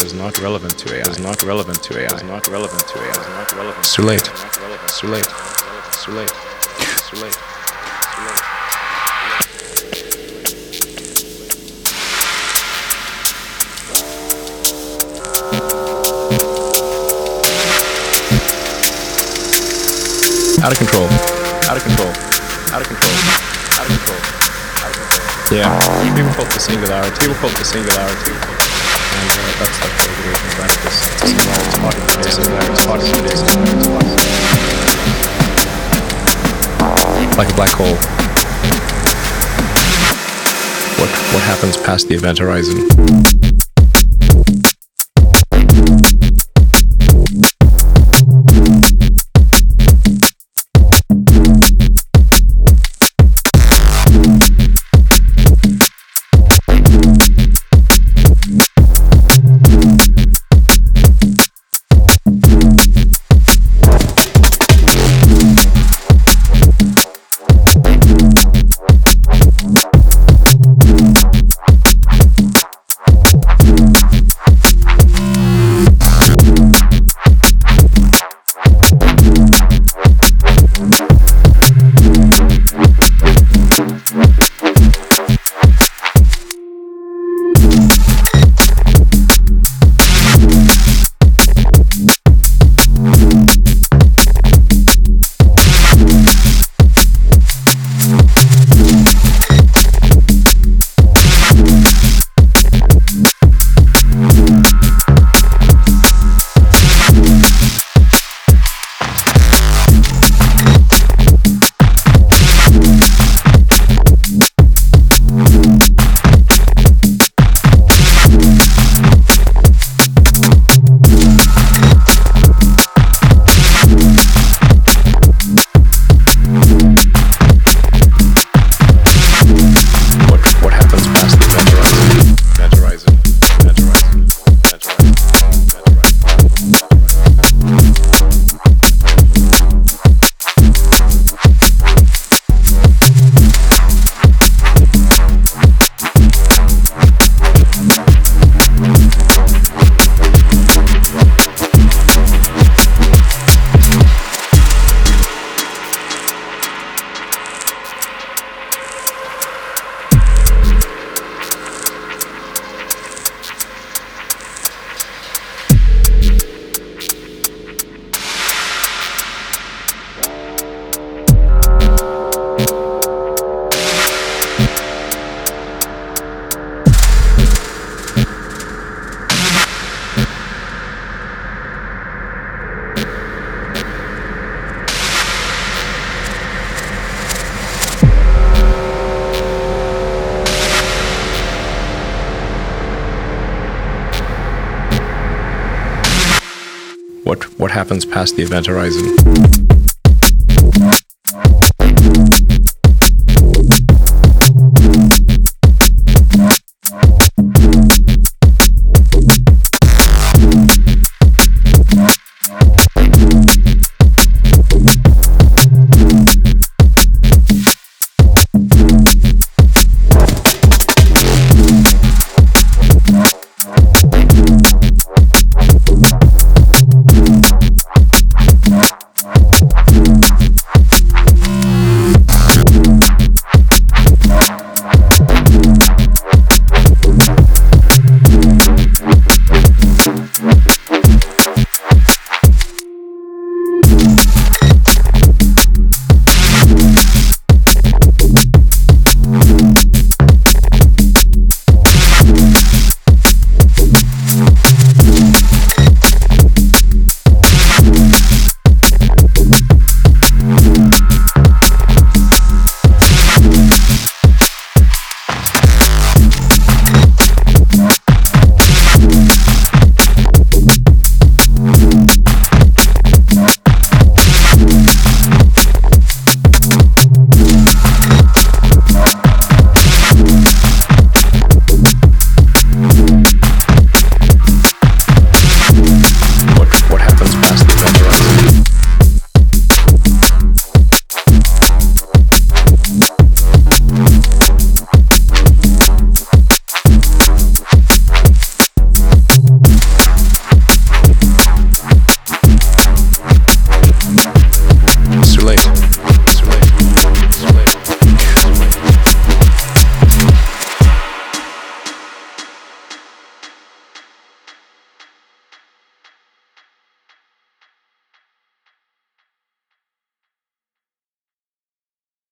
Is not relevant to AI. Is not relevant to AI. Is not relevant to AI. Is not relevant. It's too late. It's too late. It's too late. It's too late. Out of control. Out of control. Out of control. Out of control. Out of control. Yeah. People quote the singularity. People quote the singularity. And that's like the liberation practice. It's part of the singularity. It's part of the singularity. Like a black hole. What happens past the event horizon? What happens past the event horizon?